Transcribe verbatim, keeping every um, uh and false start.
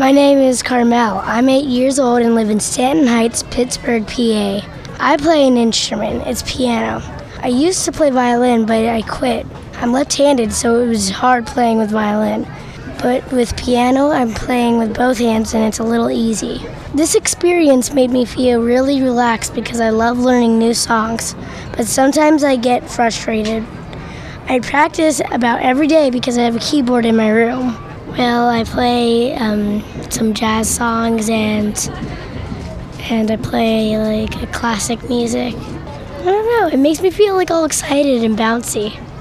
My name is Carmel. I'm eight years old and live in Stanton Heights, Pittsburgh, P A. I play an instrument. It's piano. I used to play violin, but I quit. I'm left-handed, so it was hard playing with violin. But with piano, I'm playing with both hands, and it's a little easy. This experience made me feel really relaxed because I love learning new songs, but sometimes I get frustrated. I practice about every day because I have a keyboard in my room. Well, I play um, some jazz songs and and I play like classic music. I don't know, it makes me feel like all excited and bouncy.